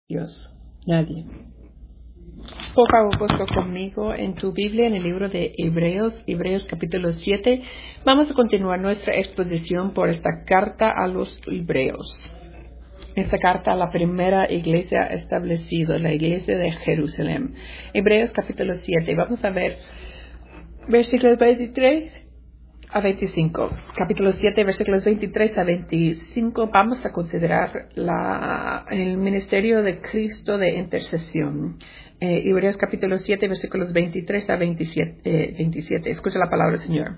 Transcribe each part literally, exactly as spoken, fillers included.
Dios, nadie. Por favor, busca conmigo en tu Biblia, en el libro de Hebreos, Hebreos capítulo siete. Vamos a continuar nuestra exposición por esta carta a los Hebreos. Esta carta a la primera iglesia establecida, la iglesia de Jerusalén. Hebreos capítulo siete. Vamos a ver versículos veintitrés a veinticinco. Capítulo siete, versículos veintitrés a veinticinco. Vamos a considerar la, el ministerio de Cristo de intercesión. Eh, Hebreos capítulo siete, versículos veintitrés a veintisiete, eh, veintisiete. Escucha la palabra del Señor.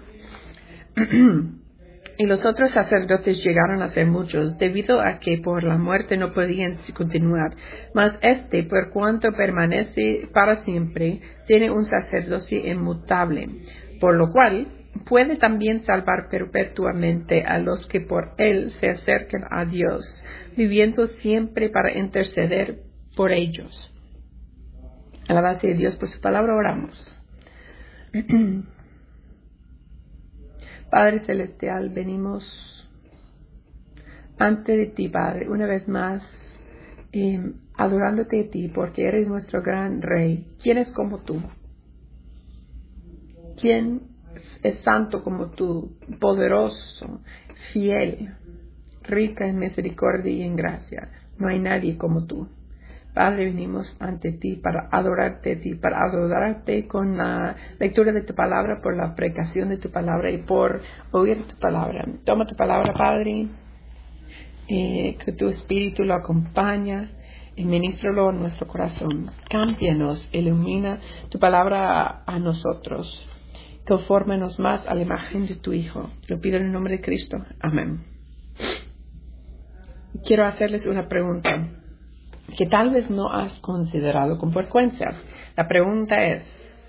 Y los otros sacerdotes llegaron a ser muchos, debido a que por la muerte no podían continuar. Mas este, por cuanto permanece para siempre, tiene un sacerdocio inmutable, por lo cual puede también salvar perpetuamente a los que por él se acercan a Dios, viviendo siempre para interceder por ellos. Alabanza de Dios por su palabra, oramos. Padre Celestial, venimos ante de ti, Padre, una vez más, eh, adorándote a ti, porque eres nuestro gran Rey. ¿Quién es como tú? ¿Quién es santo como tú, poderoso, fiel, rica en misericordia y en gracia? No hay nadie como tú. Padre, venimos ante ti para adorarte a ti, para adorarte con la lectura de tu palabra, por la predicación de tu palabra y por oír tu palabra. Toma tu palabra, Padre, eh, que tu espíritu lo acompaña y ministralo en nuestro corazón. Cámbianos, ilumina tu palabra a, a nosotros. Confórmanos más a la imagen de tu Hijo. Lo pido en el nombre de Cristo. Amén. Quiero hacerles una pregunta que tal vez no has considerado con frecuencia. La pregunta es,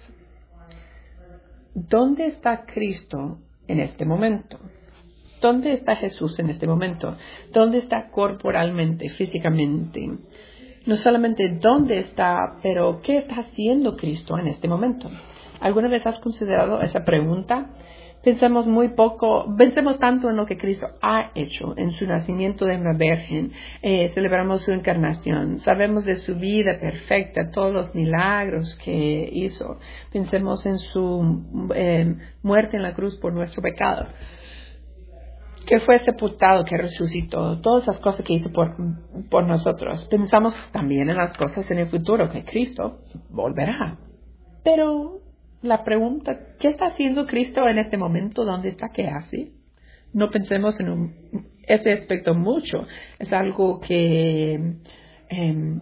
¿dónde está Cristo en este momento? ¿Dónde está Jesús en este momento? ¿Dónde está corporalmente, físicamente? No solamente dónde está, pero ¿qué está haciendo Cristo en este momento? ¿Alguna vez has considerado esa pregunta? Pensamos muy poco, pensamos tanto en lo que Cristo ha hecho, en su nacimiento de una virgen, eh, celebramos su encarnación, sabemos de su vida perfecta, todos los milagros que hizo, pensemos en su eh, muerte en la cruz por nuestro pecado, que fue sepultado, que resucitó, todas esas cosas que hizo por, por nosotros. Pensamos también en las cosas en el futuro, que Cristo volverá. Pero la pregunta, ¿qué está haciendo Cristo en este momento? ¿Dónde está? ¿Qué hace? No pensemos en un, ese aspecto mucho. Es algo que eh,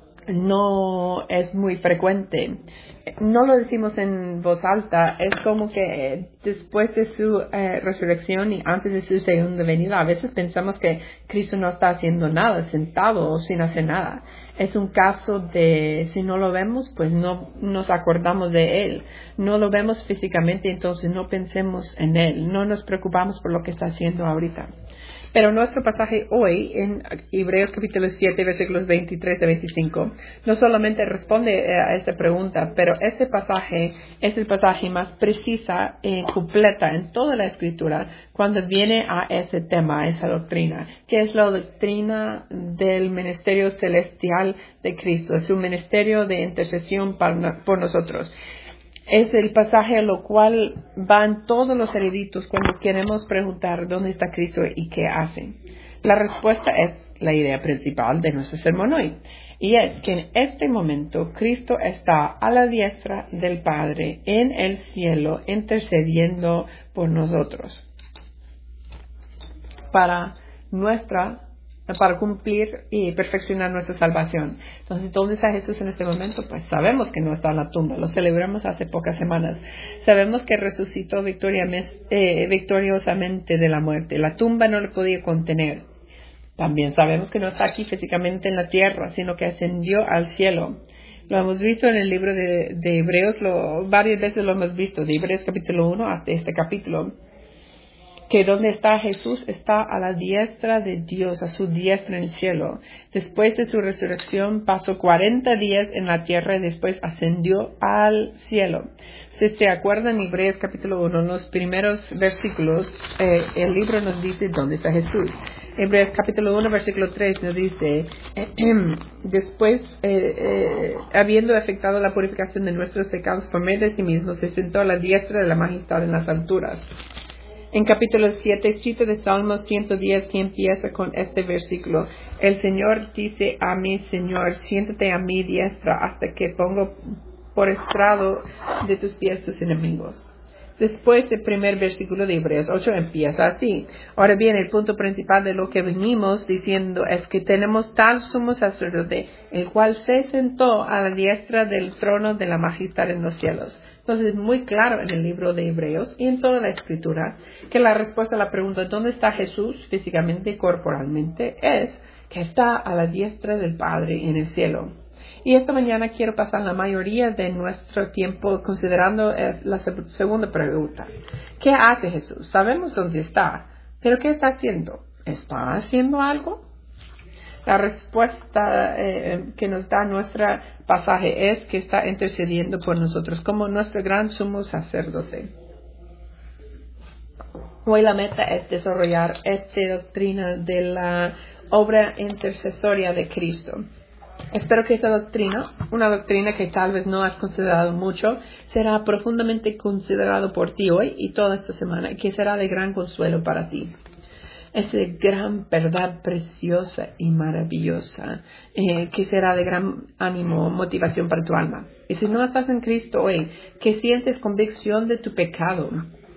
no es muy frecuente. No lo decimos en voz alta. Es como que después de su eh, resurrección y antes de su segunda venida, a veces pensamos que Cristo no está haciendo nada, sentado o sin hacer nada. Es un caso de, si no lo vemos, pues no nos acordamos de Él. No lo vemos físicamente, entonces no pensemos en Él. No nos preocupamos por lo que está haciendo ahorita. Pero nuestro pasaje hoy, en Hebreos capítulo siete, versículos veintitrés a veinticinco, no solamente responde a esa pregunta, pero ese pasaje es el pasaje más precisa y completa en toda la Escritura cuando viene a ese tema, a esa doctrina, que es la doctrina del ministerio celestial de Cristo, es su ministerio de intercesión para, por nosotros. Es el pasaje a lo cual van todos los eruditos cuando queremos preguntar dónde está Cristo y qué hace. La respuesta es la idea principal de nuestro sermón hoy. Y es que en este momento Cristo está a la diestra del Padre en el cielo intercediendo por nosotros. Para nuestra para cumplir y perfeccionar nuestra salvación. Entonces, ¿dónde está Jesús en este momento? Pues sabemos que no está en la tumba, lo celebramos hace pocas semanas. Sabemos que resucitó eh, victoriosamente de la muerte. La tumba no lo podía contener. También sabemos que no está aquí físicamente en la tierra, sino que ascendió al cielo. Lo hemos visto en el libro de, de Hebreos, lo, varias veces lo hemos visto, de Hebreos capítulo uno hasta este capítulo. Que donde está Jesús está a la diestra de Dios, a su diestra en el cielo. Después de su resurrección pasó cuarenta días en la tierra y después ascendió al cielo. Si se acuerdan, en Hebreos capítulo uno, en los primeros versículos, eh, el libro nos dice dónde está Jesús. Hebreos capítulo uno, versículo tres nos dice, después, eh, eh, habiendo efectuado la purificación de nuestros pecados por medio de sí mismo, se sentó a la diestra de la majestad en las alturas. En capítulo siete, cita de Salmo ciento diez, que empieza con este versículo. El Señor dice a mi Señor, siéntate a mi diestra hasta que pongo por estrado de tus pies tus enemigos. Después, el primer versículo de Hebreos ocho empieza así. Ahora bien, el punto principal de lo que venimos diciendo es que tenemos tal sumo sacerdote, el cual se sentó a la diestra del trono de la majestad en los cielos. Entonces, es muy claro en el libro de Hebreos y en toda la Escritura que la respuesta a la pregunta ¿dónde está Jesús físicamente y corporalmente? Es que está a la diestra del Padre en el cielo. Y esta mañana quiero pasar la mayoría de nuestro tiempo considerando la segunda pregunta. ¿Qué hace Jesús? Sabemos dónde está, pero ¿qué está haciendo? ¿Está haciendo algo? La respuesta eh, que nos da nuestro pasaje es que está intercediendo por nosotros como nuestro gran sumo sacerdote. Hoy la meta es desarrollar esta doctrina de la obra intercesoria de Cristo. Espero que esta doctrina, una doctrina que tal vez no has considerado mucho, será profundamente considerado por ti hoy y toda esta semana, y que será de gran consuelo para ti. Es de gran verdad preciosa y maravillosa, eh, que será de gran ánimo, motivación para tu alma. Y si no estás en Cristo hoy, que sientes convicción de tu pecado,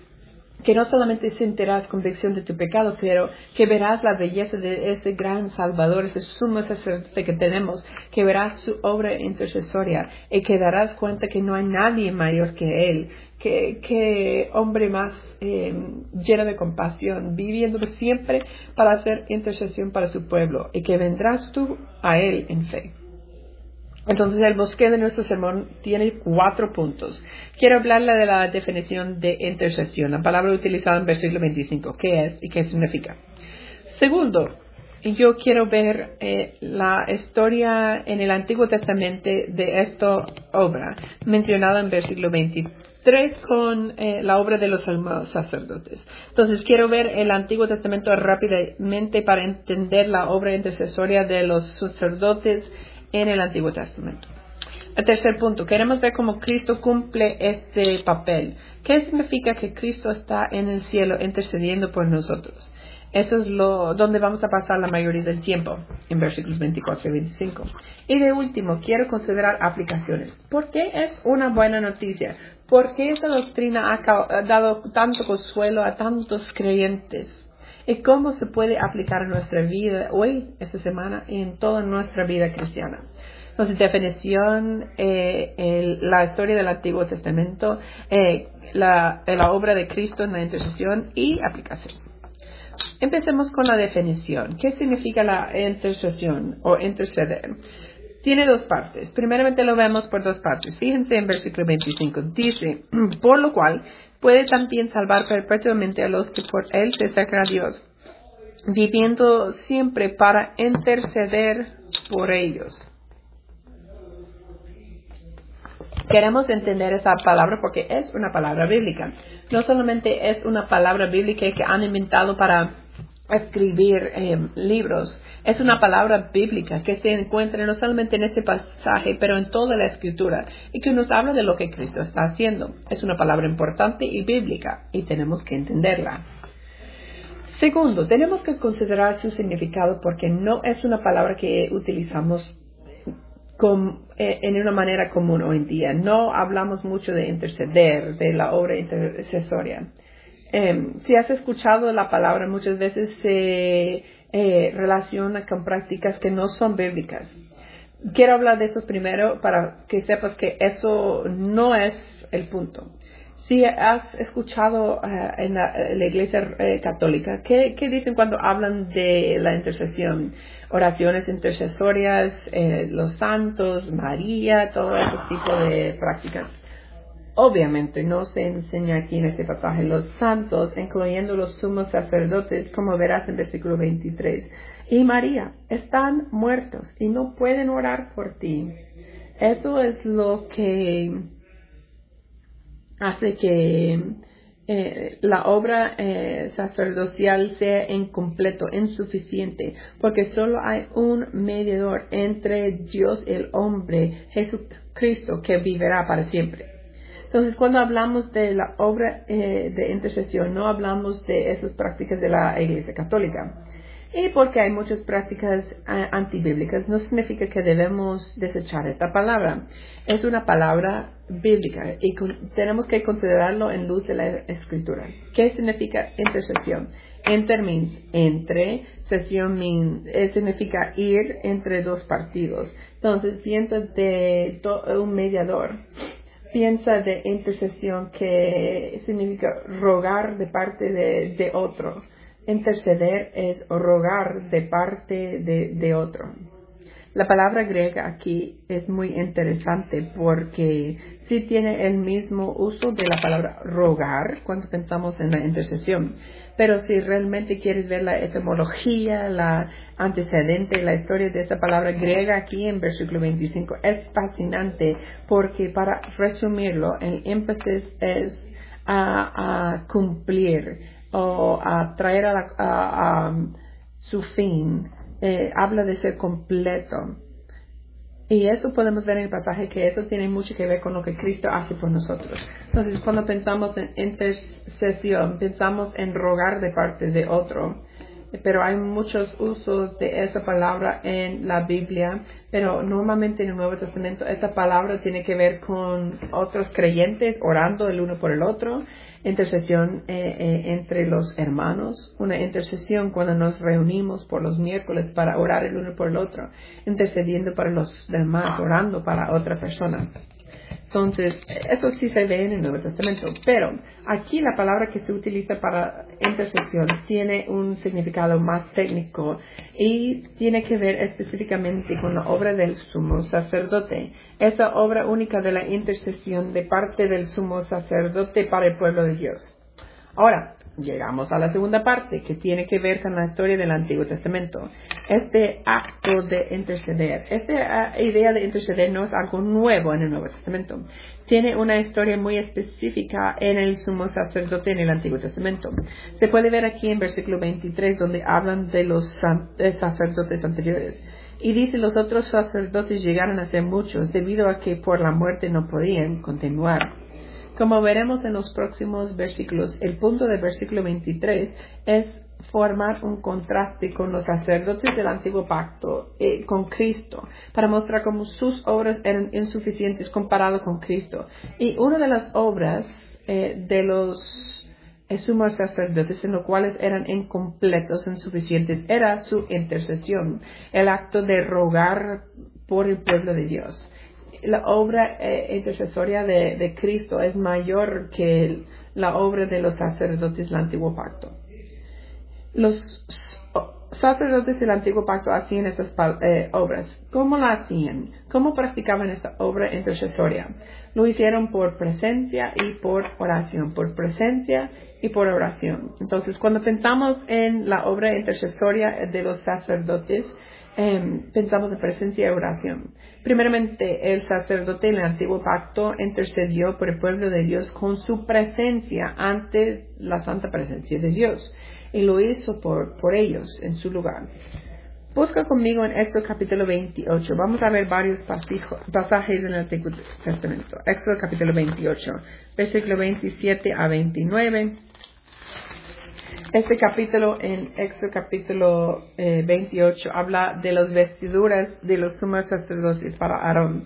que no solamente sentirás convicción de tu pecado, pero que verás la belleza de ese gran Salvador, ese sumo sacerdote que tenemos, que verás su obra intercesoria y que darás cuenta que no hay nadie mayor que Él, que, que hombre más eh, lleno de compasión, viviendo siempre para hacer intercesión para su pueblo, y que vendrás tú a Él en fe. Entonces, el bosque de nuestro sermón tiene cuatro puntos. Quiero hablarle de la definición de intercesión, la palabra utilizada en versículo veinticinco. ¿Qué es y qué significa? Segundo, yo quiero ver eh, la historia en el Antiguo Testamento de esta obra, mencionada en versículo veintitrés con eh, la obra de los sacerdotes. Entonces, quiero ver el Antiguo Testamento rápidamente para entender la obra intercesoria de los sacerdotes en el Antiguo Testamento. El tercer punto, queremos ver cómo Cristo cumple este papel. ¿Qué significa que Cristo está en el cielo intercediendo por nosotros? Eso es lo donde vamos a pasar la mayoría del tiempo, en versículos veinticuatro y veinticinco. Y de último, quiero considerar aplicaciones. ¿Por qué es una buena noticia? ¿Por qué esta doctrina ha dado tanto consuelo a tantos creyentes? ¿Y cómo se puede aplicar a nuestra vida hoy, esta semana, y en toda nuestra vida cristiana? Entonces, definición, eh, el, la historia del Antiguo Testamento, eh, la, la obra de Cristo en la intercesión y aplicación. Empecemos con la definición. ¿Qué significa la intercesión o interceder? Tiene dos partes. Primeramente lo vemos por dos partes. Fíjense en versículo veinticinco. Dice, por lo cual puede también salvar perpetuamente a los que por él se acercan a Dios, viviendo siempre para interceder por ellos. Queremos entender esa palabra porque es una palabra bíblica. No solamente es una palabra bíblica que han inventado para escribir eh, libros. Es una palabra bíblica que se encuentra no solamente en este pasaje, pero en toda la Escritura, y que nos habla de lo que Cristo está haciendo. Es una palabra importante y bíblica, y tenemos que entenderla. Segundo, tenemos que considerar su significado porque no es una palabra que utilizamos con, eh, en una manera común hoy en día. No hablamos mucho de interceder, de la obra intercesoria. Eh, si has escuchado la palabra, muchas veces se eh, relaciona con prácticas que no son bíblicas. Quiero hablar de eso primero para que sepas que eso no es el punto. Si has escuchado uh, en la, la Iglesia eh, Católica, ¿qué, ¿qué dicen cuando hablan de la intercesión? Oraciones intercesorias, eh, los santos, María, todo ese tipo de prácticas. Obviamente no se enseña aquí en este pasaje los santos, incluyendo los sumos sacerdotes, como verás en versículo veintitrés. Y María, están muertos y no pueden orar por ti. Eso es lo que hace que eh, la obra eh, sacerdotal sea incompleto, insuficiente, porque solo hay un mediador entre Dios y el hombre, Jesucristo, que vivirá para siempre. Entonces, cuando hablamos de la obra eh, de intercesión, no hablamos de esas prácticas de la Iglesia Católica. Y porque hay muchas prácticas uh, antibíblicas, no significa que debemos desechar esta palabra. Es una palabra bíblica y con, tenemos que considerarlo en luz de la Escritura. ¿Qué significa intercesión? Enter means entre, sesión means, eh, significa ir entre dos partidos. Entonces, piensa de do, un mediador. Piensa de intercesión que significa rogar de parte de, de otro. Interceder es rogar de parte de, de otro. La palabra griega aquí es muy interesante porque sí tiene el mismo uso de la palabra rogar cuando pensamos en la intercesión. Pero si realmente quieres ver la etimología, la antecedente, la historia de esa palabra griega aquí en versículo veinticinco es fascinante porque, para resumirlo, el énfasis es a, a cumplir o a traer a, la, a, a su fin. Eh, habla de ser completo. Y eso podemos ver en el pasaje, que eso tiene mucho que ver con lo que Cristo hace por nosotros. Entonces, cuando pensamos en intercesión, pensamos en rogar de parte de otro. Pero hay muchos usos de esa palabra en la Biblia, pero normalmente en el Nuevo Testamento esta palabra tiene que ver con otros creyentes orando el uno por el otro. Intercesión eh, eh, entre los hermanos, una intercesión cuando nos reunimos por los miércoles para orar el uno por el otro, intercediendo para los demás, orando para otra persona. Entonces, eso sí se ve en el Nuevo Testamento, pero aquí la palabra que se utiliza para intercesión tiene un significado más técnico y tiene que ver específicamente con la obra del sumo sacerdote, esa obra única de la intercesión de parte del sumo sacerdote para el pueblo de Dios. Ahora, llegamos a la segunda parte, que tiene que ver con la historia del Antiguo Testamento. Este acto de interceder, esta uh, idea de interceder no es algo nuevo en el Nuevo Testamento. Tiene una historia muy específica en el sumo sacerdote en el Antiguo Testamento. Se puede ver aquí en versículo veintitrés, donde hablan de los sacerdotes anteriores. Y dice, los otros sacerdotes llegaron a ser muchos, debido a que por la muerte no podían continuar. Como veremos en los próximos versículos, el punto del versículo veintitrés es formar un contraste con los sacerdotes del Antiguo Pacto, eh, con Cristo, para mostrar cómo sus obras eran insuficientes comparado con Cristo. Y una de las obras eh, de los eh, sumos sacerdotes, en los cuales eran incompletos, insuficientes, era su intercesión, el acto de rogar por el pueblo de Dios. La obra eh, intercesoria de, de Cristo es mayor que el, la obra de los sacerdotes del Antiguo Pacto. Los sacerdotes del Antiguo Pacto hacían esas eh, obras. ¿Cómo la hacían? ¿Cómo practicaban esa obra intercesoria? Lo hicieron por presencia y por oración, por presencia y por oración. Entonces, cuando pensamos en la obra intercesoria de los sacerdotes, Eh, pensamos en presencia y oración. Primeramente, el sacerdote en el Antiguo Pacto intercedió por el pueblo de Dios con su presencia ante la santa presencia de Dios, y lo hizo por, por ellos en su lugar. Busca conmigo en Éxodo capítulo veintiocho. Vamos a ver varios pasajes en el Antiguo Testamento. Éxodo capítulo veintiocho, versículo veintisiete a veintinueve. Este capítulo, en Éxodo capítulo eh, veintiocho, habla de las vestiduras de los sumos sacerdotes para Aarón.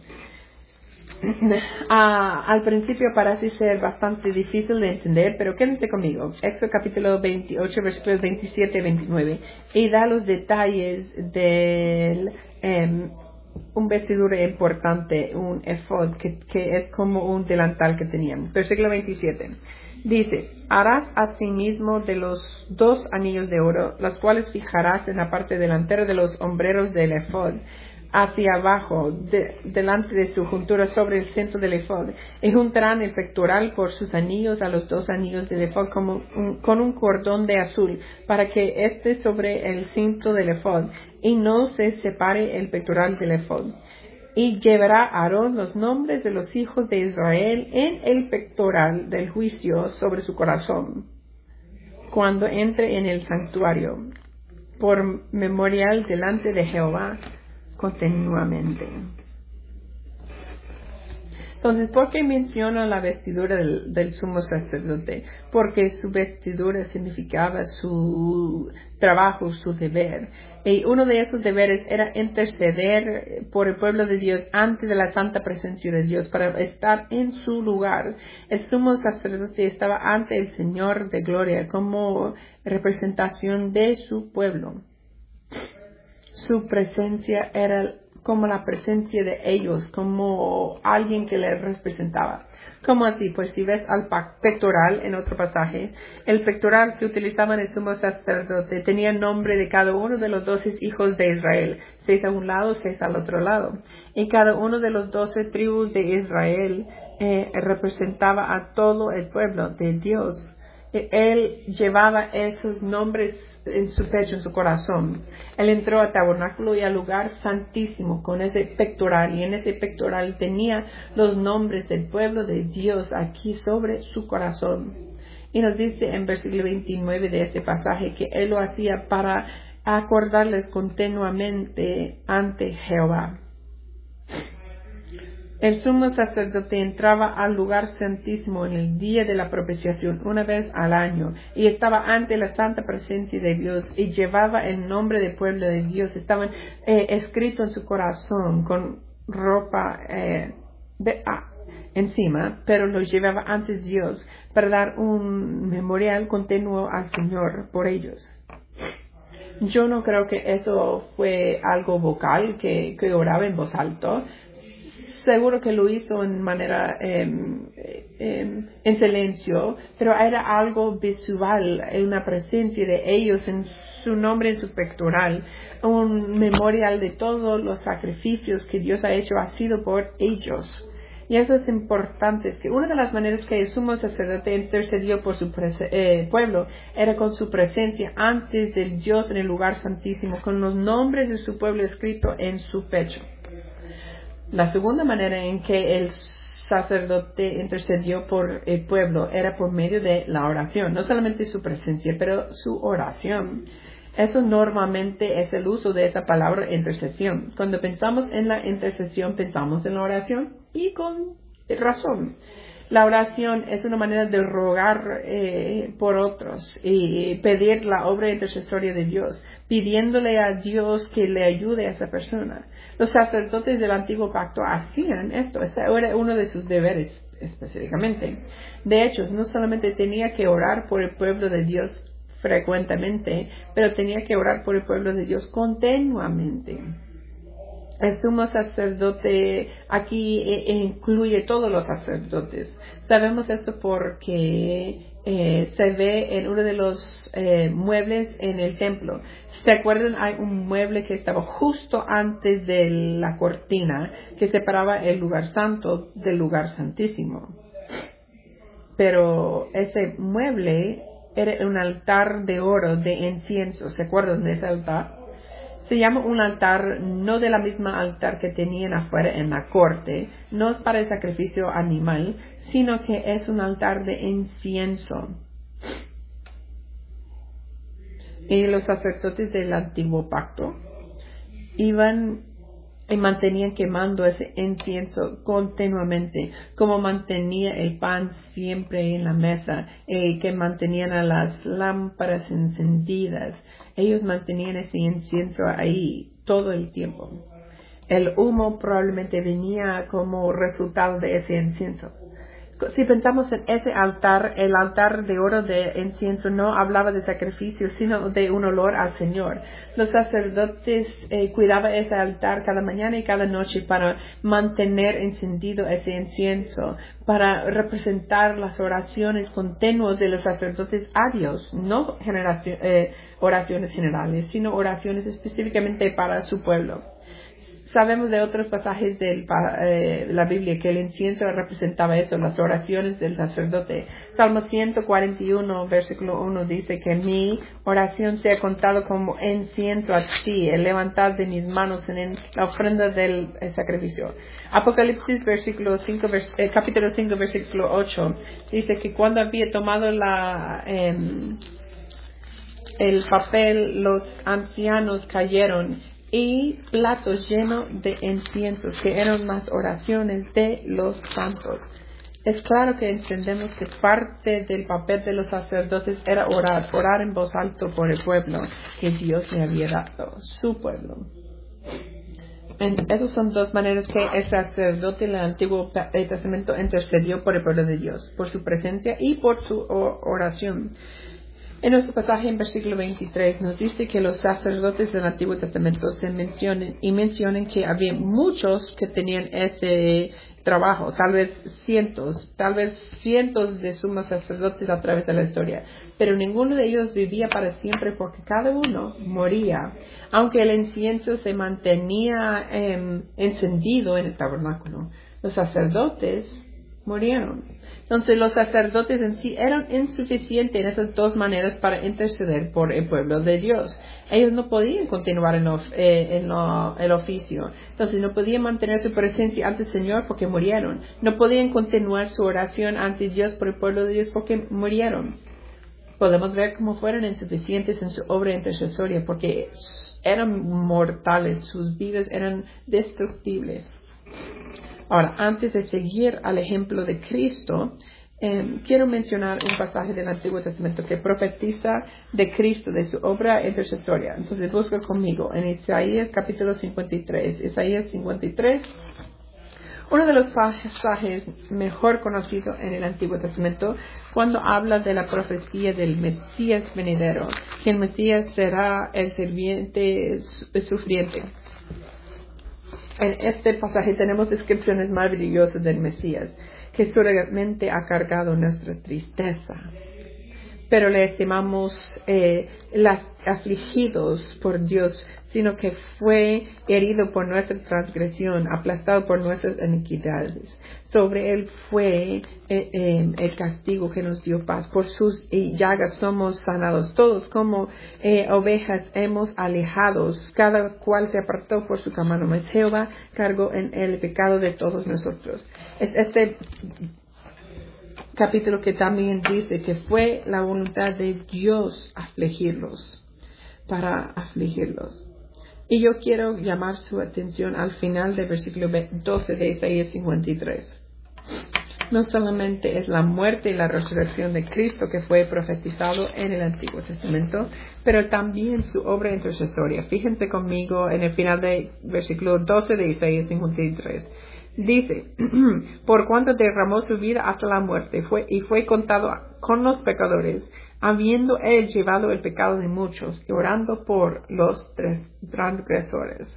ah, al principio parece ser bastante difícil de entender, pero quédense conmigo. Éxodo capítulo veintiocho, versículos veintisiete y veintinueve, y da los detalles del eh, un vestidura importante, un efod, que, que es como un delantal que tenían. Versículo veintisiete. Dice, harás asimismo de los dos anillos de oro, las cuales fijarás en la parte delantera de los hombreros del efod, hacia abajo, de, delante de su juntura sobre el centro del efod, y juntarán el pectoral por sus anillos a los dos anillos del efod como un, con un cordón de azul, para que esté sobre el cinto del efod, y no se separe el pectoral del efod. Y llevará Aarón los nombres de los hijos de Israel en el pectoral del juicio sobre su corazón, cuando entre en el santuario, por memorial delante de Jehová continuamente. Entonces, ¿por qué menciona la vestidura del, del sumo sacerdote? Porque su vestidura significaba su trabajo, su deber. Y uno de esos deberes era interceder por el pueblo de Dios antes de la santa presencia de Dios, para estar en su lugar. El sumo sacerdote estaba ante el Señor de gloria como representación de su pueblo. Su presencia era como la presencia de ellos, como alguien que les representaba. ¿Cómo así? Pues si ves al pectoral en otro pasaje, el pectoral que utilizaban el sumo sacerdote tenía el nombre de cada uno de los doce hijos de Israel, seis a un lado, seis al otro lado. Y cada uno de los doce tribus de Israel eh, representaba a todo el pueblo de Dios. Él llevaba esos nombres en su pecho, en su corazón. Él entró al tabernáculo y al lugar santísimo con ese pectoral, y en ese pectoral tenía los nombres del pueblo de Dios aquí sobre su corazón. Y nos dice en versículo veintinueve de este pasaje que él lo hacía para acordarles continuamente ante Jehová. El sumo sacerdote entraba al lugar santísimo en el día de la propiciación una vez al año, y estaba ante la santa presencia de Dios y llevaba el nombre del pueblo de Dios. Estaban eh, escritos en su corazón con ropa eh, de, ah, encima, pero los llevaba ante Dios para dar un memorial continuo al Señor por ellos. Yo no creo que eso fue algo vocal, que, que oraba en voz alta. Seguro que lo hizo en manera, eh, eh, en silencio, pero era algo visual, una presencia de ellos en su nombre, en su pectoral, un memorial de todos los sacrificios que Dios ha hecho, ha sido por ellos. Y eso es importante, es que una de las maneras que el sumo sacerdote intercedió por su eh, pueblo era con su presencia antes del Dios en el lugar santísimo, con los nombres de su pueblo escritos en su pecho. La segunda manera en que el sacerdote intercedió por el pueblo era por medio de la oración, no solamente su presencia, pero su oración. Eso normalmente es el uso de esa palabra intercesión. Cuando pensamos en la intercesión, pensamos en la oración, y con razón. La oración es una manera de rogar eh, por otros y pedir la obra intercesoria de Dios, pidiéndole a Dios que le ayude a esa persona. Los sacerdotes del Antiguo Pacto hacían esto, ese era uno de sus deberes específicamente. De hecho, no solamente tenía que orar por el pueblo de Dios frecuentemente, pero tenía que orar por el pueblo de Dios continuamente. El sumo sacerdote aquí eh, incluye todos los sacerdotes. Sabemos esto porque eh, se ve en uno de los eh, muebles en el templo. ¿Se acuerdan? Hay un mueble que estaba justo antes de la cortina que separaba el lugar santo del lugar santísimo. Pero ese mueble era un altar de oro de incienso. ¿Se acuerdan de ese altar? Se llama un altar no de la misma altar que tenían afuera en la corte, no es para el sacrificio animal, sino que es un altar de incienso. Y los sacerdotes del Antiguo Pacto iban y mantenían quemando ese incienso continuamente, como mantenía el pan siempre en la mesa, y que mantenían a las lámparas encendidas. Ellos mantenían ese incienso ahí todo el tiempo. El humo probablemente venía como resultado de ese incienso. Si pensamos en ese altar, el altar de oro de incienso no hablaba de sacrificio, sino de un olor al Señor. Los sacerdotes eh, cuidaban ese altar cada mañana y cada noche para mantener encendido ese incienso, para representar las oraciones continuas de los sacerdotes a Dios, no generación, eh, oraciones generales, sino oraciones específicamente para su pueblo. sabemos de otros pasajes de eh, la Biblia que el incienso representaba eso, las oraciones del sacerdote. Salmo ciento cuarenta y uno, versículo uno dice que mi oración sea contado como incienso a ti, el levantar de mis manos en la ofrenda del sacrificio. Apocalipsis versículo cinco, vers, eh, capítulo cinco, versículo ocho, dice que cuando había tomado la... Eh, el papel, los ancianos cayeron y platos llenos de incienso, que eran las oraciones de los santos. Es claro que entendemos que parte del papel de los sacerdotes era orar, orar en voz alta por el pueblo que Dios le había dado, su pueblo. En, esas son dos maneras que el sacerdote en el Antiguo Testamento intercedió por el pueblo de Dios, por su presencia y por su oración. En nuestro pasaje en versículo veintitrés nos dice que los sacerdotes del Antiguo Testamento se mencionan y mencionan que había muchos que tenían ese trabajo, tal vez cientos, tal vez cientos de sumos sacerdotes a través de la historia, pero ninguno de ellos vivía para siempre porque cada uno moría, aunque el incienso se mantenía eh, encendido en el tabernáculo. Los sacerdotes murieron. Entonces los sacerdotes en sí eran insuficientes en esas dos maneras para interceder por el pueblo de Dios. Ellos no podían continuar en, of, eh, en lo, el oficio. Entonces no podían mantener su presencia ante el Señor porque murieron. No podían continuar su oración ante Dios por el pueblo de Dios porque murieron. Podemos ver cómo fueron insuficientes en su obra intercesoria porque eran mortales, sus vidas eran destructibles. Ahora, antes de seguir al ejemplo de Cristo, eh, quiero mencionar un pasaje del Antiguo Testamento que profetiza de Cristo, de su obra intercesoria. Entonces, busca conmigo en Isaías capítulo cincuenta y tres. Isaías cincuenta y tres, uno de los pasajes mejor conocidos en el Antiguo Testamento, cuando habla de la profecía del Mesías venidero, que el Mesías será el sirviente sufriente. En este pasaje tenemos descripciones maravillosas del Mesías, que solamente ha cargado nuestra tristeza. Pero le estimamos eh, las afligidos por Dios, sino que fue herido por nuestra transgresión, aplastado por nuestras iniquidades. Sobre él fue eh, eh, el castigo que nos dio paz. Por sus llagas somos sanados. Todos como eh, ovejas hemos alejados. Cada cual se apartó por su camino. Mas Jehová cargó en él el pecado de todos nosotros. Es este capítulo que también dice que fue la voluntad de Dios afligirlos, para afligirlos. Y yo quiero llamar su atención al final del versículo doce de Isaías cincuenta y tres. No solamente es la muerte y la resurrección de Cristo que fue profetizado en el Antiguo Testamento, pero también su obra intercesoria. Fíjense conmigo en el final del versículo doce de Isaías cincuenta y tres. Dice, por cuanto derramó su vida hasta la muerte fue, y fue contado con los pecadores, habiendo él llevado el pecado de muchos y orando por los transgresores.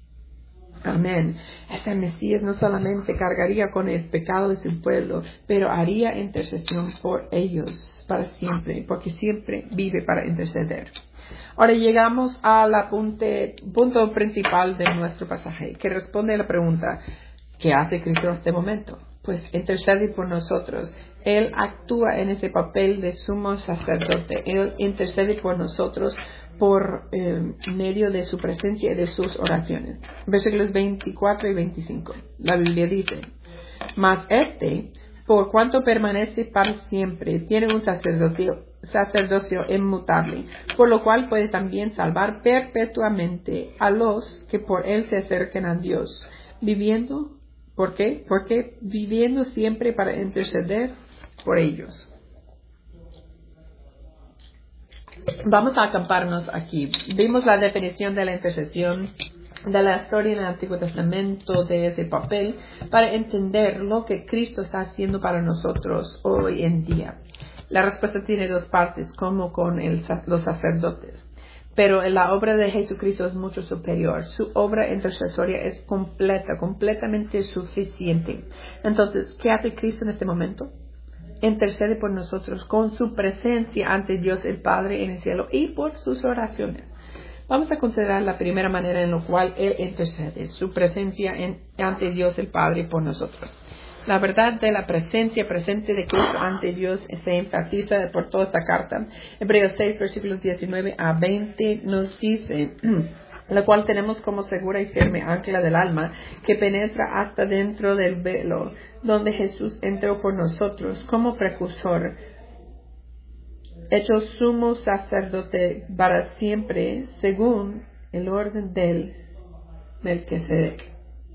Amén. Ese Mesías no solamente cargaría con el pecado de su pueblo, pero haría intercesión por ellos para siempre, porque siempre vive para interceder. Ahora llegamos al punto principal de nuestro pasaje, que responde a la pregunta, ¿qué hace Cristo en este momento? Pues intercede por nosotros. Él actúa en ese papel de sumo sacerdote. Él intercede por nosotros por eh, medio de su presencia y de sus oraciones. Versículos veinticuatro y veinticinco. La Biblia dice, mas este, por cuanto permanece para siempre, tiene un sacerdocio, sacerdocio inmutable, por lo cual puede también salvar perpetuamente a los que por él se acerquen a Dios, viviendo. ¿Por qué? Porque viviendo siempre para interceder por ellos. Vamos a acamparnos aquí. Vimos la definición de la intercesión, de la historia en el Antiguo Testamento, de ese papel, para entender lo que Cristo está haciendo para nosotros hoy en día. La respuesta tiene dos partes, como con el, los sacerdotes. Pero la obra de Jesucristo es mucho superior. Su obra intercesoria es completa, completamente suficiente. Entonces, ¿qué hace Cristo en este momento? Intercede por nosotros con su presencia ante Dios el Padre en el cielo y por sus oraciones. Vamos a considerar la primera manera en la cual Él intercede, su presencia en, ante Dios el Padre por nosotros. La verdad de la presencia presente de Cristo ante Dios se enfatiza por toda esta carta. Hebreos seis, versículos diecinueve a veinte nos dice, la cual tenemos como segura y firme ancla del alma, que penetra hasta dentro del velo, donde Jesús entró por nosotros como precursor, hecho sumo sacerdote para siempre, según el orden del Melquisedec.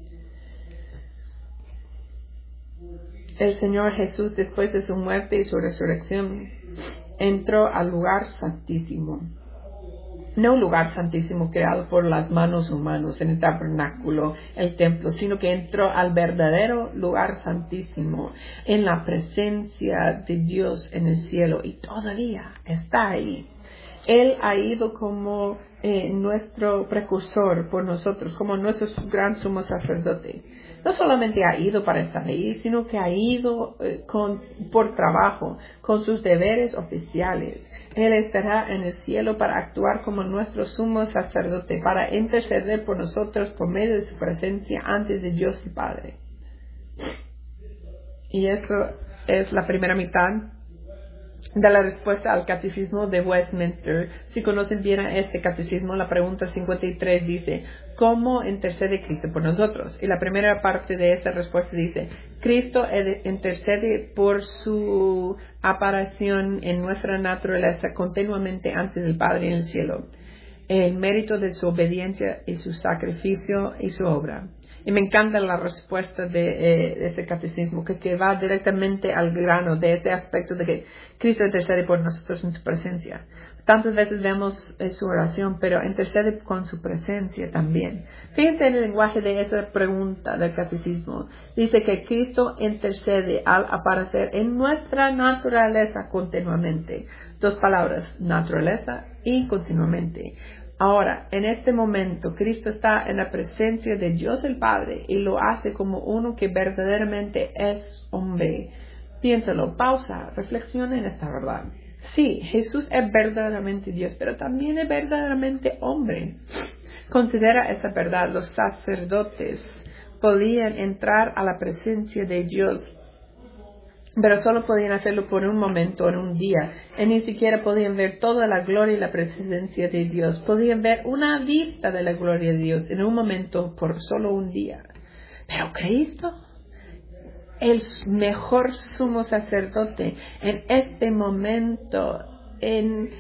El Señor Jesús, después de su muerte y su resurrección, entró al lugar santísimo. No un lugar santísimo creado por las manos humanas en el tabernáculo, el templo, sino que entró al verdadero lugar santísimo, en la presencia de Dios en el cielo, y todavía está ahí. Él ha ido como eh, nuestro precursor por nosotros, como nuestro gran sumo sacerdote. No solamente ha ido para estar ahí, sino que ha ido eh, con, por trabajo, con sus deberes oficiales. Él estará en el cielo para actuar como nuestro sumo sacerdote, para interceder por nosotros por medio de su presencia antes de Dios el Padre. Y eso es la primera mitad de la respuesta al catecismo de Westminster. Si conocen bien a este catecismo, la pregunta cincuenta y tres dice, ¿cómo intercede Cristo por nosotros? Y la primera parte de esa respuesta dice, Cristo intercede por su aparición en nuestra naturaleza continuamente antes del Padre en el cielo, el mérito de su obediencia y su sacrificio y su obra. Y me encanta la respuesta de, eh, de ese catecismo, que, que va directamente al grano de este aspecto de que Cristo intercede por nosotros en su presencia. Tantas veces vemos eh, su oración, pero intercede con su presencia también. Fíjense en el lenguaje de esa pregunta del catecismo. Dice que Cristo intercede al aparecer en nuestra naturaleza continuamente. Dos palabras, naturaleza y continuamente. Ahora, en este momento, Cristo está en la presencia de Dios el Padre y lo hace como uno que verdaderamente es hombre. Piénsalo, pausa, reflexiona en esta verdad. Sí, Jesús es verdaderamente Dios, pero también es verdaderamente hombre. Considera esta verdad. Los sacerdotes podían entrar a la presencia de Dios, pero solo podían hacerlo por un momento, en un día, y ni siquiera podían ver toda la gloria y la presencia de Dios. Podían ver una vista de la gloria de Dios en un momento, por solo un día. Pero Cristo, el mejor sumo sacerdote, en este momento, en,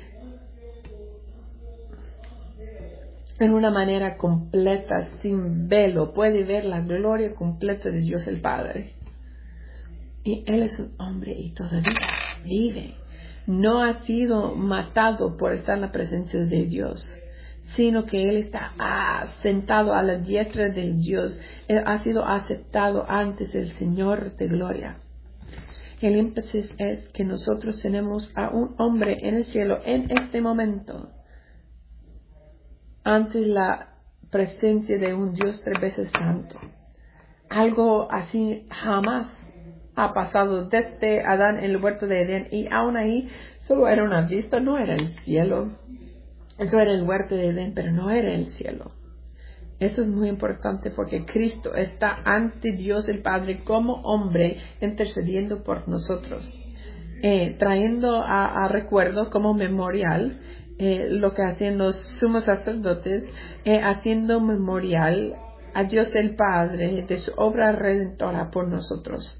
en una manera completa, sin velo, puede ver la gloria completa de Dios el Padre. Y Él es un hombre y todavía vive. No ha sido matado por estar en la presencia de Dios, sino que Él está ah, sentado a la diestra de Dios. Él ha sido aceptado antes del Señor de gloria. El énfasis es que nosotros tenemos a un hombre en el cielo en este momento, ante la presencia de un Dios tres veces santo. Algo así jamás ha pasado desde Adán en el huerto de Edén, y aún ahí solo era una vista, no era el cielo. Eso era el huerto de Edén, pero no era el cielo. Eso es muy importante porque Cristo está ante Dios el Padre como hombre intercediendo por nosotros, eh, trayendo a, a recuerdo como memorial eh, lo que hacían los sumos sacerdotes, eh, haciendo memorial a Dios el Padre de su obra redentora por nosotros.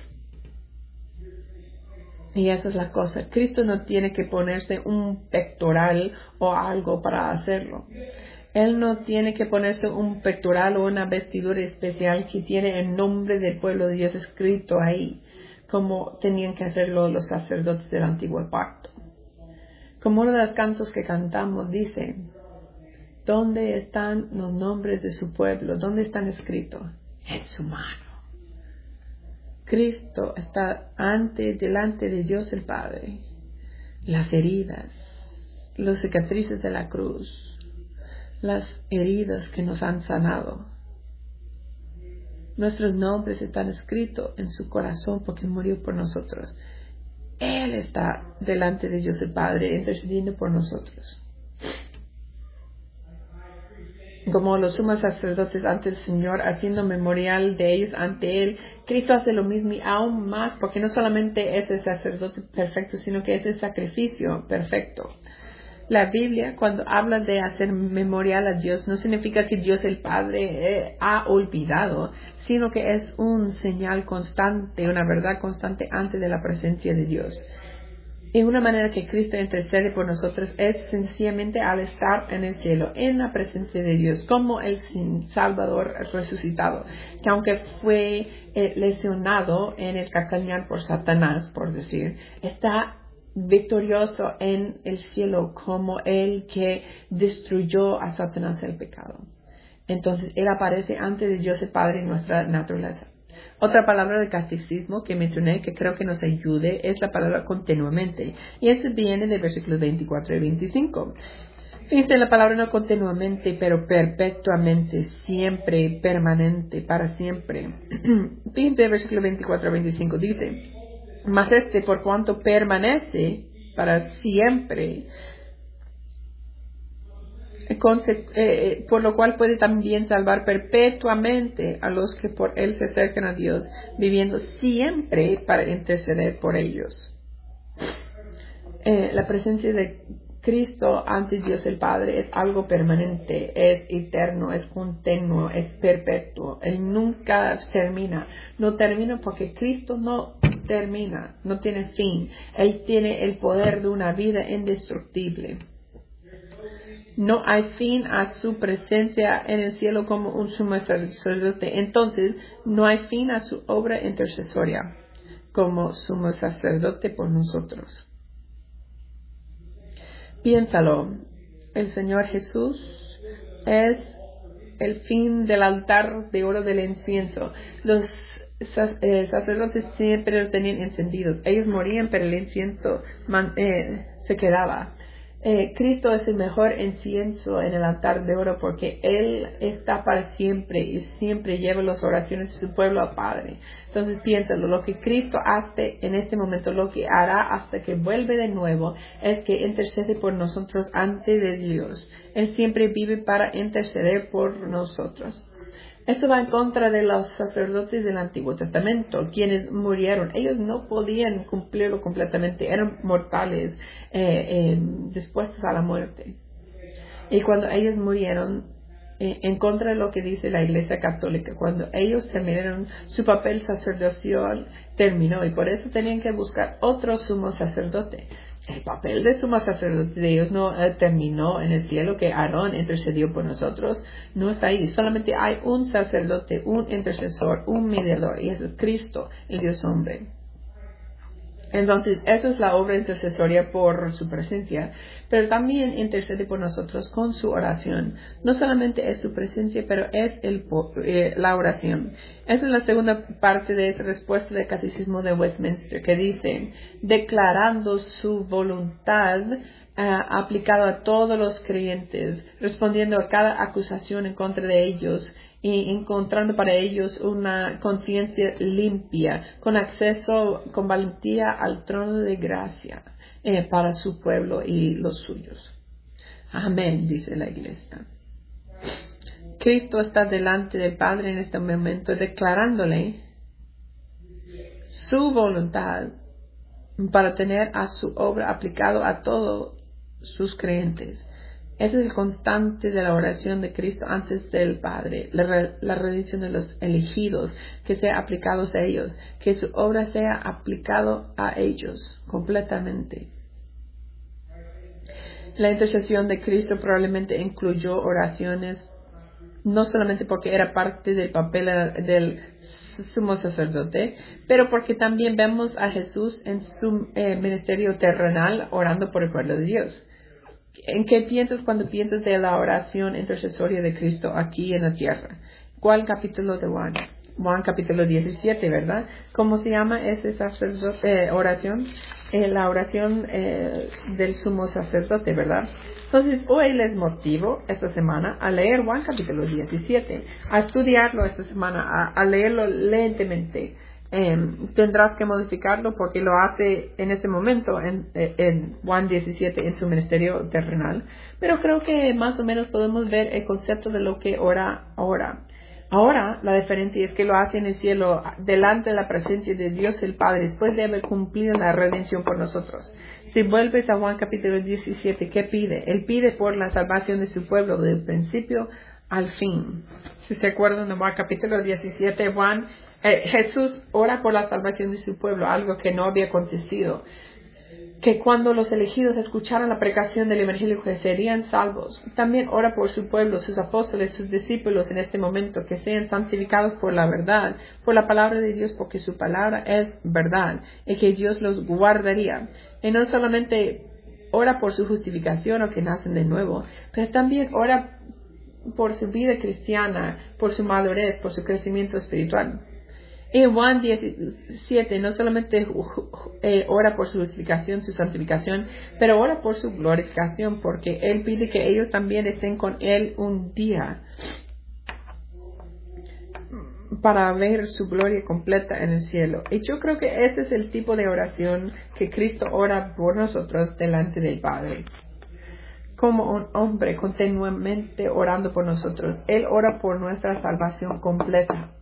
Y esa es la cosa. Cristo no tiene que ponerse un pectoral o algo para hacerlo. Él no tiene que ponerse un pectoral o una vestidura especial que tiene el nombre del pueblo de Dios escrito ahí, como tenían que hacerlo los sacerdotes del antiguo pacto. Como uno de los cantos que cantamos dice, ¿dónde están los nombres de su pueblo? ¿Dónde están escritos? En su mano. Cristo está ante, delante de Dios el Padre. Las heridas, las cicatrices de la cruz, las heridas que nos han sanado. Nuestros nombres están escritos en su corazón porque murió por nosotros. Él está delante de Dios el Padre intercediendo por nosotros. como los sumos sacerdotes ante el Señor, haciendo memorial de ellos ante Él. Cristo hace lo mismo y aún más, porque no solamente es el sacerdote perfecto, sino que es el sacrificio perfecto. La Biblia, cuando habla de hacer memorial a Dios, no significa que Dios el Padre eh, ha olvidado, sino que es un señal constante, una verdad constante antes de la presencia de Dios. Y una manera que Cristo intercede por nosotros es sencillamente al estar en el cielo, en la presencia de Dios, como el Salvador resucitado, que aunque fue eh, lesionado en el calcañar por Satanás, por decir, está victorioso en el cielo como el que destruyó a Satanás el pecado. Entonces, Él aparece ante de Dios el Padre en nuestra naturaleza. Otra palabra del catecismo que mencioné que creo que nos ayude es la palabra continuamente. Y eso viene de versículos veinticuatro y veinticinco. Fíjense la palabra no continuamente, pero perpetuamente, siempre, permanente, para siempre. Fíjense el versículo veinticuatro a veinticinco dice: mas este, por cuanto permanece para siempre, Conse- eh, por lo cual puede también salvar perpetuamente a los que por él se acercan a Dios, viviendo siempre para interceder por ellos. Eh, la presencia de Cristo ante Dios el Padre es algo permanente, es eterno, es continuo, es perpetuo. Él nunca termina. No termina porque Cristo no termina, no tiene fin. Él tiene el poder de una vida indestructible. No hay fin a su presencia en el cielo como un sumo sacerdote. Entonces, no hay fin a su obra intercesoria como sumo sacerdote por nosotros. Piénsalo. El Señor Jesús es el fin del altar de oro del incienso. Los sacerdotes siempre los tenían encendidos. Ellos morían, pero el incienso man, eh, se quedaba. Eh, Cristo es el mejor incienso en el altar de oro porque Él está para siempre y siempre lleva las oraciones de su pueblo al Padre. Entonces piénsalo, lo que Cristo hace en este momento, lo que hará hasta que vuelve de nuevo, es que intercede por nosotros ante de Dios. Él siempre vive para interceder por nosotros. Esto va en contra de los sacerdotes del Antiguo Testamento, quienes murieron. Ellos no podían cumplirlo completamente, eran mortales, eh, eh, dispuestos a la muerte. Y cuando ellos murieron, eh, en contra de lo que dice la Iglesia Católica, cuando ellos terminaron, su papel sacerdotal terminó y por eso tenían que buscar otro sumo sacerdote. El papel de sumo sacerdote de ellos no eh, terminó en el cielo, que Aarón intercedió por nosotros. No está ahí. Solamente hay un sacerdote, un intercesor, un mediador, y es Cristo, el Dios hombre. Entonces, eso es la obra intercesoria por su presencia, pero también intercede por nosotros con su oración. No solamente es su presencia, pero es el, eh, la oración. Esa es la segunda parte de esta respuesta del Catecismo de Westminster, que dice, declarando su voluntad Uh, aplicado a todos los creyentes, respondiendo a cada acusación en contra de ellos y encontrando para ellos una conciencia limpia, con acceso con valentía al trono de gracia eh, para su pueblo y los suyos. Amén, dice la Iglesia. Cristo está delante del Padre en este momento, declarándole su voluntad para tener a su obra aplicado a todos sus creyentes. Ese es el constante de la oración de Cristo antes del Padre, la, re, la redención de los elegidos, que sea aplicado a ellos, que su obra sea aplicado a ellos completamente. La intercesión de Cristo probablemente incluyó oraciones, no solamente porque era parte del papel del sumo sacerdote, pero porque también vemos a Jesús en su eh, ministerio terrenal orando por el pueblo de Dios. ¿En qué piensas cuando piensas de la oración intercesoria de Cristo aquí en la tierra? ¿Cuál capítulo de Juan? Juan capítulo diecisiete, ¿verdad? ¿Cómo se llama esa sacerdote, eh, oración? Eh, la oración eh, del sumo sacerdote, ¿verdad? Entonces, hoy les motivo esta semana a leer Juan capítulo diecisiete, a estudiarlo esta semana, a, a leerlo lentamente, eh, tendrás que modificarlo porque lo hace en ese momento en, en Juan diecisiete en su ministerio terrenal. Pero creo que más o menos podemos ver el concepto de lo que ora ahora. Ahora la diferencia es que lo hace en el cielo delante de la presencia de Dios el Padre después de haber cumplido la redención por nosotros. Si vuelves a Juan capítulo diecisiete, ¿qué pide? Él pide por la salvación de su pueblo del principio al fin. Si se acuerdan de Juan capítulo diecisiete, Juan, eh, Jesús ora por la salvación de su pueblo, algo que no había acontecido. Que cuando los elegidos escucharan la predicación del Evangelio que serían salvos. También ora por su pueblo, sus apóstoles, sus discípulos en este momento, que sean santificados por la verdad, por la palabra de Dios, porque su palabra es verdad, y que Dios los guardaría. Y no solamente ora por su justificación o que nacen de nuevo, pero también ora por su vida cristiana, por su madurez, por su crecimiento espiritual. En Juan diecisiete no solamente eh, ora por su justificación, su santificación, pero ora por su glorificación, porque Él pide que ellos también estén con Él un día para ver su gloria completa en el cielo. Y yo creo que ese es el tipo de oración que Cristo ora por nosotros delante del Padre. Como un hombre continuamente orando por nosotros, Él ora por nuestra salvación completa.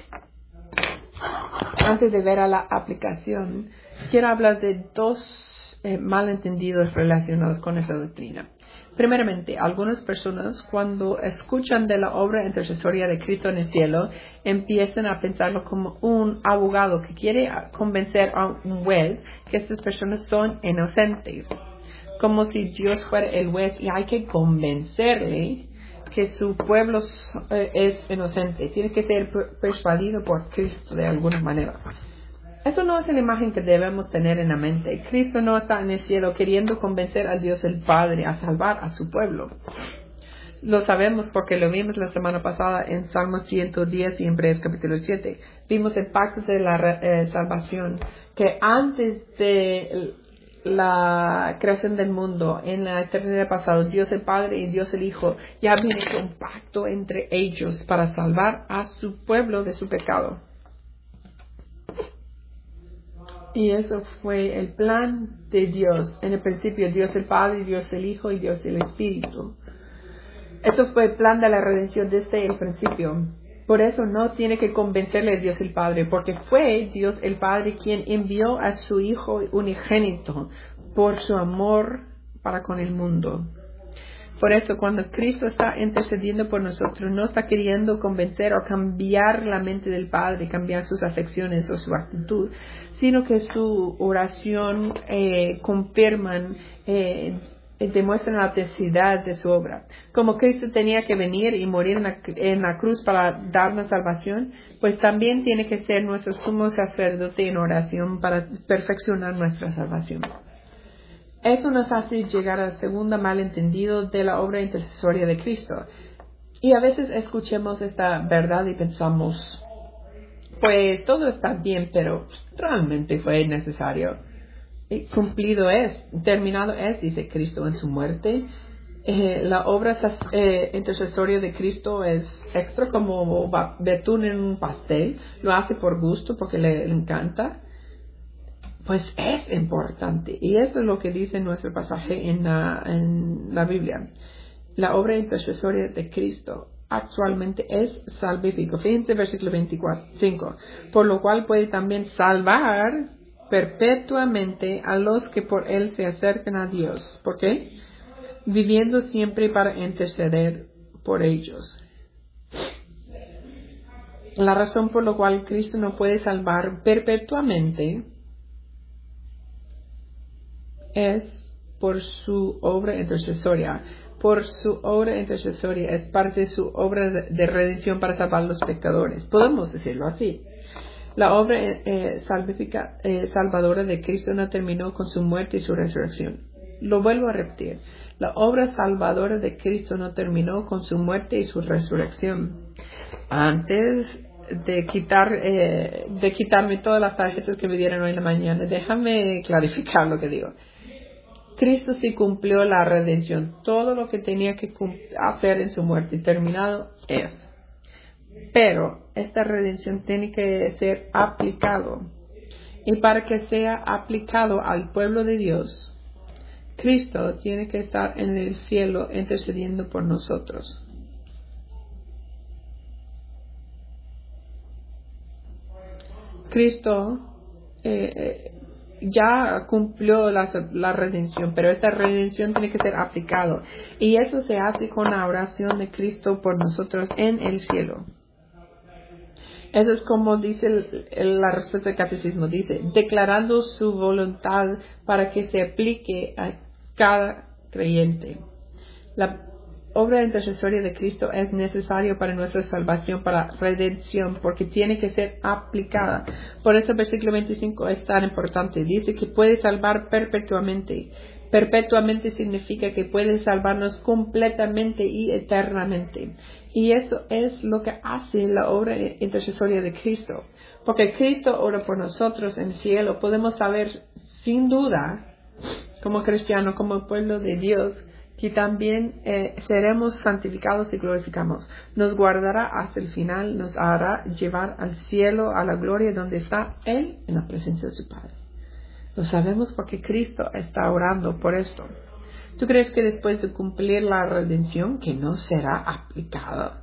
Antes de ver a la aplicación, quiero hablar de dos eh, malentendidos relacionados con esta doctrina. Primeramente, algunas personas cuando escuchan de la obra intercesoria de Cristo en el cielo, empiezan a pensarlo como un abogado que quiere convencer a un juez que estas personas son inocentes. Como si Dios fuera el juez y hay que convencerle que su pueblo eh, es inocente. Tiene que ser persuadido por Cristo de alguna manera. Eso no es la imagen que debemos tener en la mente. Cristo no está en el cielo queriendo convencer a Dios el Padre a salvar a su pueblo. Lo sabemos porque lo vimos la semana pasada en Salmo ciento diez y en Hebreos capítulo siete. Vimos el pacto de la eh, salvación, que antes de la creación del mundo, en la eternidad pasada, Dios el Padre y Dios el Hijo ya habían hecho un pacto entre ellos para salvar a su pueblo de su pecado. Y eso fue el plan de Dios. En el principio, Dios el Padre, Dios el Hijo y Dios el Espíritu. Eso fue el plan de la redención desde el principio. Por eso no tiene que convencerle a Dios el Padre, porque fue Dios el Padre quien envió a su Hijo unigénito por su amor para con el mundo. Por eso cuando Cristo está intercediendo por nosotros, no está queriendo convencer o cambiar la mente del Padre, cambiar sus afecciones o su actitud, sino que su oración eh, confirman eh, demuestran la necesidad de su obra. Como Cristo tenía que venir y morir en la, en la cruz para darnos salvación, pues también tiene que ser nuestro sumo sacerdote en oración para perfeccionar nuestra salvación. Eso nos hace llegar al segundo malentendido de la obra intercesoria de Cristo. Y a veces escuchemos esta verdad y pensamos, pues todo está bien, pero realmente fue necesario. Y cumplido es, terminado es, dice Cristo en su muerte. Eh, la obra eh, intercesoria de Cristo es extra como betún en un pastel. Lo hace por gusto porque le encanta. Pues es importante. Y eso es lo que dice nuestro pasaje en la, en la Biblia. La obra intercesoria de Cristo actualmente es salvífico. Fíjense versículo veinticinco. Por lo cual puede también salvar perpetuamente a los que por él se acercan a Dios. ¿Por qué? Viviendo siempre para interceder por ellos. La razón por la cual Cristo no puede salvar perpetuamente es por su obra intercesoria. Por su obra intercesoria es parte de su obra de redención para salvar a los pecadores. Podemos decirlo así. La obra eh, salvífica, eh, salvadora de Cristo no terminó con su muerte y su resurrección. Lo vuelvo a repetir. La obra salvadora de Cristo no terminó con su muerte y su resurrección. Antes de quitar eh, de quitarme todas las tarjetas que me dieron hoy en la mañana, déjame clarificar lo que digo. Cristo sí cumplió la redención. Todo lo que tenía que hacer en su muerte terminado es. Pero esta redención tiene que ser aplicado. Y para que sea aplicado al pueblo de Dios, Cristo tiene que estar en el cielo intercediendo por nosotros. Cristo eh, ya cumplió la, la redención, pero esta redención tiene que ser aplicado. Y eso se hace con la oración de Cristo por nosotros en el cielo. Eso es como dice el, el, la respuesta del catecismo. Dice, declarando su voluntad para que se aplique a cada creyente. La obra intercesoria de Cristo es necesaria para nuestra salvación, para redención, porque tiene que ser aplicada. Por eso el versículo veinticinco es tan importante. Dice que puede salvar perpetuamente. Perpetuamente significa que puede salvarnos completamente y eternamente. Y eso es lo que hace la obra intercesoria de Cristo. Porque Cristo ora por nosotros en el cielo. Podemos saber sin duda, como cristianos, como pueblo de Dios, que también eh, seremos santificados y glorificados. Nos guardará hasta el final, nos hará llevar al cielo, a la gloria donde está Él en la presencia de su Padre. Lo sabemos porque Cristo está orando por esto. ¿Tú crees que después de cumplir la redención, que no será aplicada,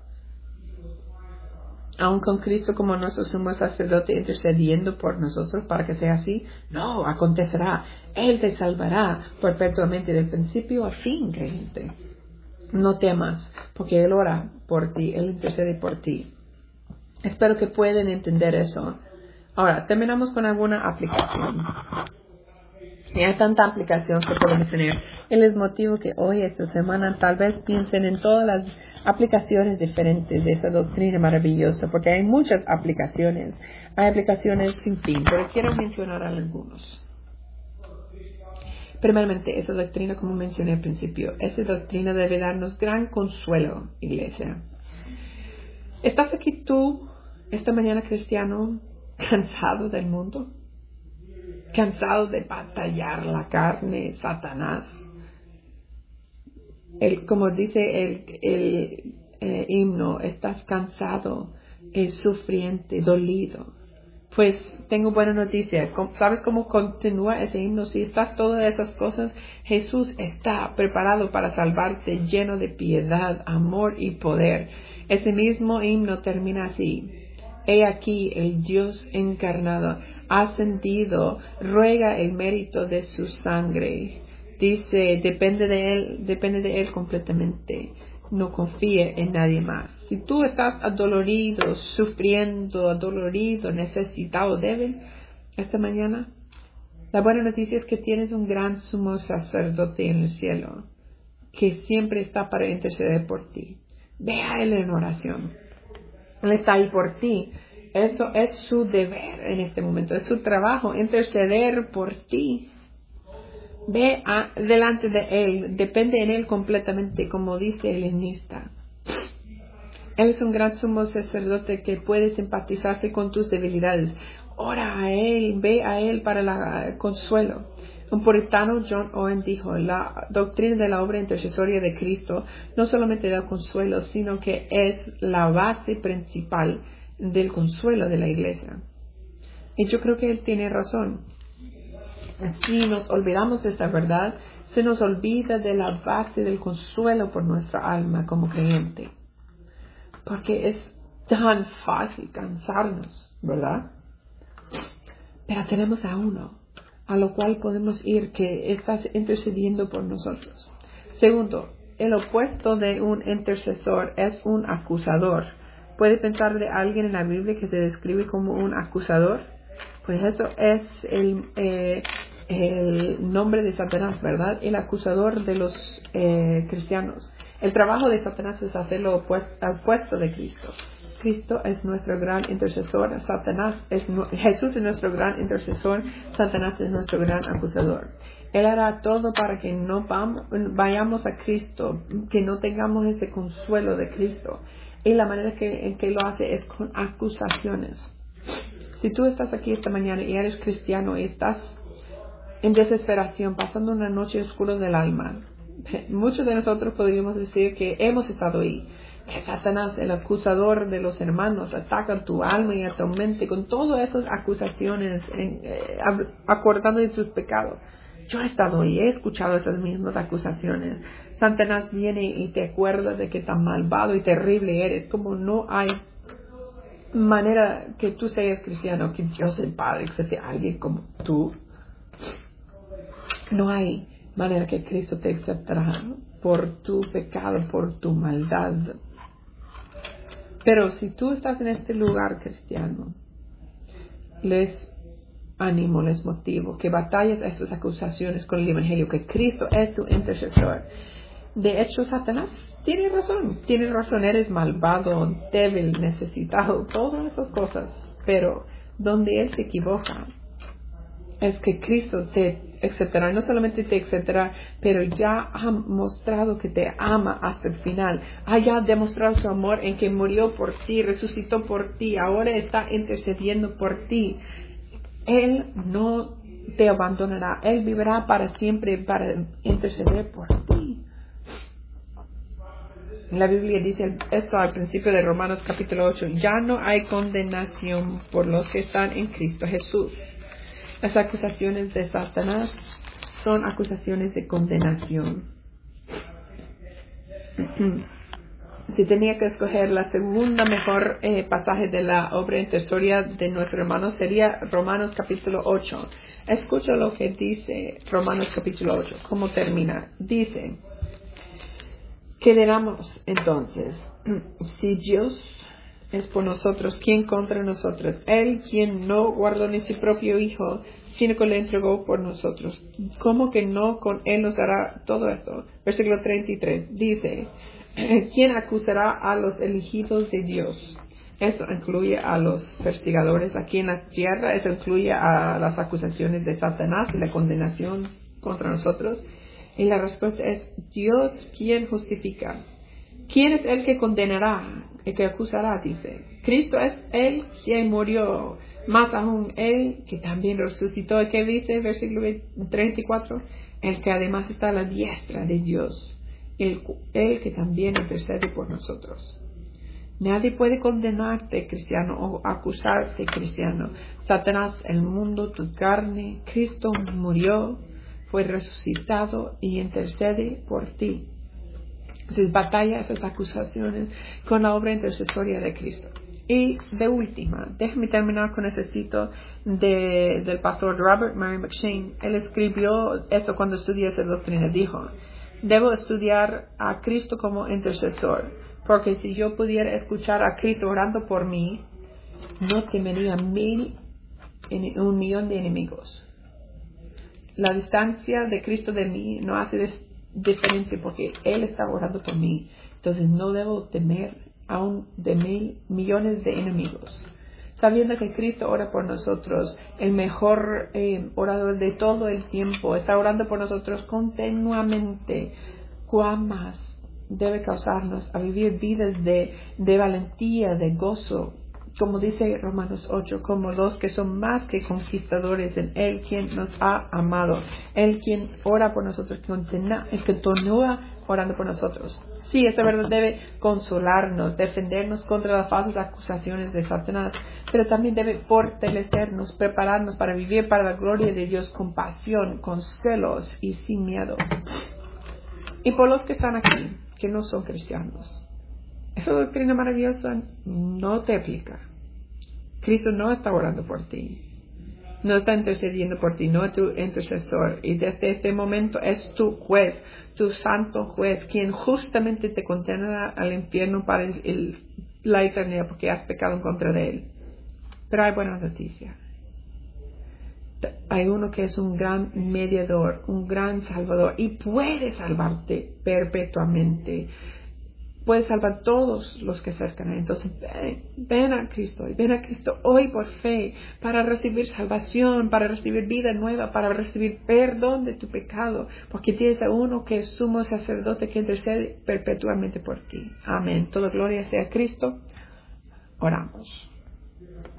aun con Cristo como nuestro sumo sacerdote intercediendo por nosotros para que sea así? No, acontecerá. Él te salvará perpetuamente del principio al fin, creyente. No temas, porque Él ora por ti, Él intercede por ti. Espero que puedan entender eso. Ahora, terminamos con alguna aplicación. Y hay tanta aplicación que podemos tener. Él es motivo que hoy, esta semana, tal vez piensen en todas las aplicaciones diferentes de esta doctrina maravillosa, porque hay muchas aplicaciones. Hay aplicaciones sin fin, pero quiero mencionar algunos. Primeramente, esa doctrina, como mencioné al principio, esa doctrina debe darnos gran consuelo, iglesia. ¿Estás aquí tú, esta mañana, cristiano, cansado del mundo? ¿Cansado de batallar la carne, Satanás? El, como dice el, el eh, himno, estás cansado, eh, sufriente, dolido. Pues tengo buena noticia. ¿Sabes cómo continúa ese himno? Si estás todas esas cosas, Jesús está preparado para salvarte, lleno de piedad, amor y poder. Ese mismo himno termina así. He aquí el Dios encarnado, ascendido, ruega el mérito de su sangre. Dice, depende de él, depende de él completamente. No confíe en nadie más. Si tú estás adolorido, sufriendo, adolorido, necesitado, débil, esta mañana, la buena noticia es que tienes un gran sumo sacerdote en el cielo, que siempre está para interceder por ti. Ve a él en oración. Él está ahí por ti. Eso es su deber en este momento. Es su trabajo, interceder por ti. Ve a, delante de Él. Depende en Él completamente, como dice el himnista. Él es un gran sumo sacerdote que puede simpatizarse con tus debilidades. Ora a Él, ve a Él para el consuelo. Un puritano, John Owen, dijo, la doctrina de la obra intercesoria de Cristo no solamente da consuelo, sino que es la base principal del consuelo de la iglesia. Y yo creo que él tiene razón. Si nos olvidamos de esta verdad, se nos olvida de la base del consuelo por nuestra alma como creyente. Porque es tan fácil cansarnos, ¿verdad? Pero tenemos a uno a lo cual podemos ir, que está intercediendo por nosotros. Segundo, el opuesto de un intercesor es un acusador. ¿Puede pensar de alguien en la Biblia que se describe como un acusador? Pues eso es el, eh, el nombre de Satanás, ¿verdad? El acusador de los eh, cristianos. El trabajo de Satanás es hacer lo opuesto, opuesto de Cristo. Cristo es nuestro gran intercesor, Satanás es, Jesús es nuestro gran intercesor, Satanás es nuestro gran acusador. Él hará todo para que no vayamos a Cristo, que no tengamos ese consuelo de Cristo. Y la manera que, en que lo hace es con acusaciones. Si tú estás aquí esta mañana y eres cristiano y estás en desesperación, pasando una noche oscura del alma, muchos de nosotros podríamos decir que hemos estado ahí. que Satanás, el acusador de los hermanos, ataca tu alma y a tu mente con todas esas acusaciones, en, eh, acordando de sus pecados. Yo he estado y he escuchado esas mismas acusaciones. Satanás viene y te acuerda de que tan malvado y terrible eres, como no hay manera que tú seas cristiano, que Dios el Padre acepte a alguien como tú. No hay manera que Cristo te aceptará por tu pecado, por tu maldad. Pero si tú estás en este lugar cristiano, les animo, les motivo que batalles estas acusaciones con el Evangelio, que Cristo es tu intercesor. De hecho, Satanás tiene razón, tiene razón, eres malvado, débil, necesitado, todas esas cosas. Pero donde él se equivoca es que Cristo te aceptará, no solamente te aceptará, pero ya ha mostrado que te ama hasta el final. Ha ya demostrado su amor en que murió por ti, resucitó por ti, ahora está intercediendo por ti. Él no te abandonará, Él vivirá para siempre para interceder por ti. La Biblia dice esto al principio de Romanos capítulo ocho. Ya no hay condenación por los que están en Cristo Jesús. Las acusaciones de Satanás son acusaciones de condenación. Si tenía que escoger la segunda mejor eh, pasaje de la obra interstoria de nuestro hermano, sería Romanos capítulo ocho. Escucha lo que dice Romanos capítulo ocho. ¿Cómo termina? Dice: ¿qué diremos entonces? Si Dios es por nosotros, ¿quién contra nosotros? Él quien no guardó ni su propio Hijo, sino que le entregó por nosotros. ¿Cómo que no con Él nos hará todo esto? Versículo treinta y tres dice: ¿quién acusará a los elegidos de Dios? Eso incluye a los perseguidores aquí en la tierra, eso incluye a las acusaciones de Satanás y la condenación contra nosotros. Y la respuesta es: Dios quien justifica. ¿Quién es el que condenará? El que acusará, dice. Cristo es el que murió, más aún Él que también resucitó. ¿Qué dice el versículo treinta y cuatro? El que además está a la diestra de Dios, el, el que también intercede por nosotros. Nadie puede condenarte, cristiano, o acusarte, cristiano. Satanás, el mundo, tu carne. Cristo murió, fue resucitado y intercede por ti. Entonces, batalla esas acusaciones con la obra intercesoria de Cristo. Y de última, déjame terminar con ese cito de, del pastor Robert Murray McCheyne. Él escribió eso cuando estudié esa doctrina. Dijo: debo estudiar a Cristo como intercesor, porque si yo pudiera escuchar a Cristo orando por mí, no temería mil, un millón de enemigos. La distancia de Cristo de mí no hace des- diferencia porque Él está orando por mí. Entonces no debo temer aún de mil millones de enemigos. Sabiendo que Cristo ora por nosotros, el mejor eh, orador de todo el tiempo, está orando por nosotros continuamente. ¿Cuán más debe causarnos a vivir vidas de, de valentía, de gozo? Como dice Romanos ocho, como los que son más que conquistadores en Él quien nos ha amado, Él quien ora por nosotros, el que continúa orando por nosotros. Sí, esta verdad debe consolarnos, defendernos contra las falsas acusaciones de Satanás, pero también debe fortalecernos, prepararnos para vivir para la gloria de Dios con pasión, con celos y sin miedo. Y por los que están aquí, que no son cristianos, esa doctrina maravillosa no te aplica. Cristo no está orando por ti, no está intercediendo por ti, no es tu intercesor. Y desde este momento es tu juez, tu santo juez, quien justamente te condenará al infierno para el, el, la eternidad porque has pecado en contra de Él. Pero hay buena noticia. Hay uno que es un gran mediador, un gran salvador y puede salvarte perpetuamente. Puede salvar todos los que acercan a Él. Entonces ven, ven a Cristo, ven a Cristo hoy por fe para recibir salvación, para recibir vida nueva, para recibir perdón de tu pecado, porque tienes a uno que es sumo sacerdote que intercede perpetuamente por ti. Amén. Toda gloria sea a Cristo. Oramos.